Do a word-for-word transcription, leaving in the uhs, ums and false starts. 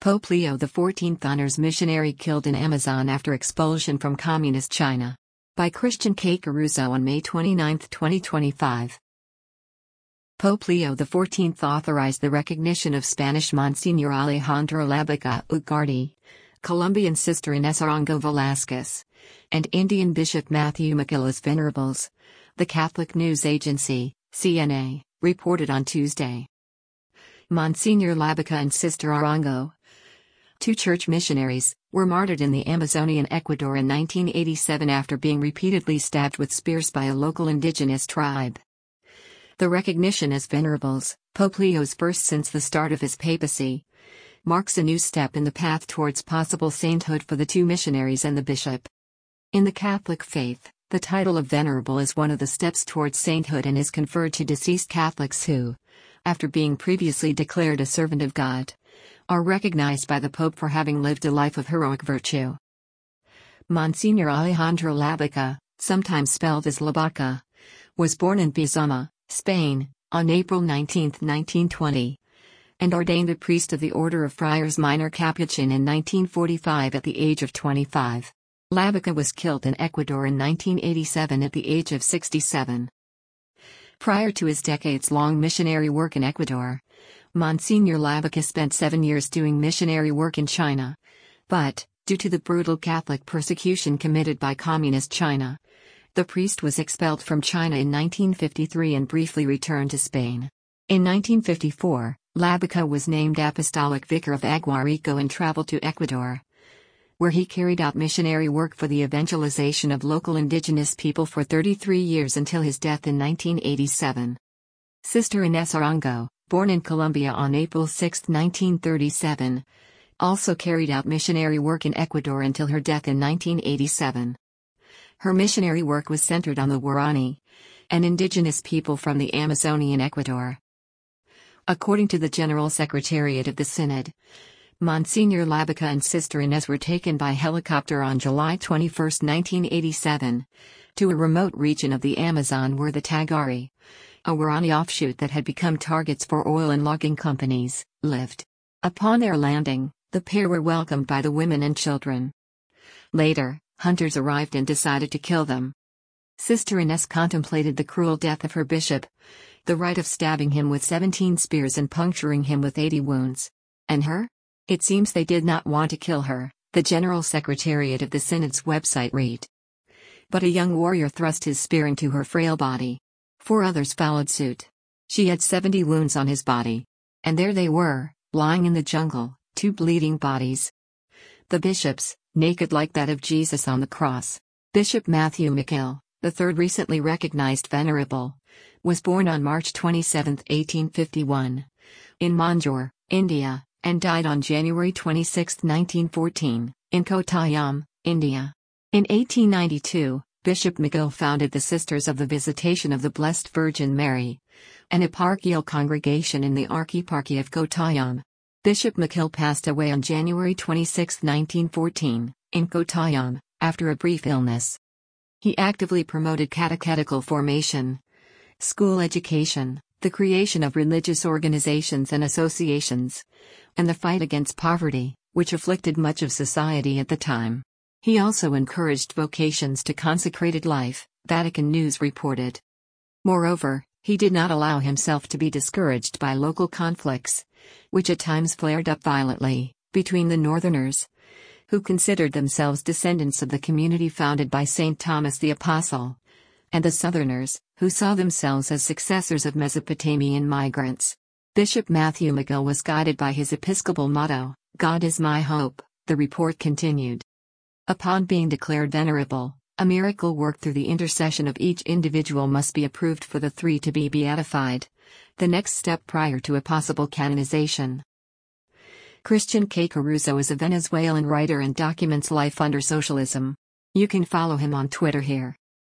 Pope Leo the fourteenth honors missionary killed in Amazon after expulsion from Communist China. By Christian K. Caruso on May twenty-ninth, twenty twenty-five. Pope Leo the fourteenth authorized the recognition of Spanish Monsignor Alejandro Labaca Ugarte, Colombian Sister Inés Arango Velázquez, and Indian Bishop Matthew McGill as venerables, the Catholic News Agency, C N A, reported on Tuesday. Monsignor Labaca and Sister Arango, two church missionaries, were martyred in the Amazonian Ecuador in nineteen eighty-seven after being repeatedly stabbed with spears by a local indigenous tribe. The recognition as venerables, Pope Leo's first since the start of his papacy, marks a new step in the path towards possible sainthood for the two missionaries and the bishop. In the Catholic faith, the title of venerable is one of the steps towards sainthood and is conferred to deceased Catholics who, after being previously declared a servant of God, are recognized by the Pope for having lived a life of heroic virtue. Monsignor Alejandro Labaca, sometimes spelled as Labaca, was born in Bizuma, Spain, on April nineteenth, nineteen twenty, and ordained a priest of the Order of Friars Minor Capuchin in nineteen forty-five at the age of twenty-five. Labaca was killed in Ecuador in nineteen eighty-seven at the age of sixty-seven. Prior to his decades-long missionary work in Ecuador, Monsignor Labaca spent seven years doing missionary work in China, but, due to the brutal Catholic persecution committed by Communist China, the priest was expelled from China in nineteen fifty-three and briefly returned to Spain. In nineteen fifty-four, Labaca was named Apostolic Vicar of Aguarico and traveled to Ecuador, where he carried out missionary work for the evangelization of local indigenous people for thirty-three years until his death in nineteen eighty-seven. Sister Inés Arango, born in Colombia on April sixth, nineteen thirty-seven, also carried out missionary work in Ecuador until her death in nineteen eighty-seven. Her missionary work was centered on the Guarani, an indigenous people from the Amazonian Ecuador. According to the General Secretariat of the Synod, Monsignor Labaca and Sister Inés were taken by helicopter on July twenty-first, nineteen eighty-seven, to a remote region of the Amazon where the Tagari, a Guarani offshoot that had become targets for oil and logging companies, lived. Upon their landing, the pair were welcomed by the women and children. Later, hunters arrived and decided to kill them. Sister Inés contemplated the cruel death of her bishop, the rite of stabbing him with seventeen spears and puncturing him with eighty wounds. And her? It seems they did not want to kill her, the General Secretariat of the Synod's website read. But a young warrior thrust his spear into her frail body. Four others followed suit. She had seventy wounds on his body. And there they were, lying in the jungle, two bleeding bodies. The bishops, naked like that of Jesus on the cross. Bishop Matthew McGill, the third recently recognized venerable, was born on March twenty-seventh, eighteen fifty-one, in Manjore, India, and died on January twenty-sixth, nineteen fourteen, in Kottayam, India. In eighteen ninety-two, Bishop McGill founded the Sisters of the Visitation of the Blessed Virgin Mary, an eparchial congregation in the Archeparchy of Kottayam. Bishop McGill passed away on January twenty-sixth, nineteen fourteen, in Kottayam, after a brief illness. He actively promoted catechetical formation, school education, the creation of religious organizations and associations, and the fight against poverty, which afflicted much of society at the time. He also encouraged vocations to consecrated life, Vatican News reported. Moreover, he did not allow himself to be discouraged by local conflicts, which at times flared up violently, between the Northerners, who considered themselves descendants of the community founded by Saint Thomas the Apostle, and the Southerners, who saw themselves as successors of Mesopotamian migrants. Bishop Matthew McGill was guided by his episcopal motto, "God is my hope," the report continued. Upon being declared venerable, a miracle worked through the intercession of each individual must be approved for the three to be beatified, the next step prior to a possible canonization. Christian K. Caruso is a Venezuelan writer and documents life under socialism. You can follow him on Twitter here.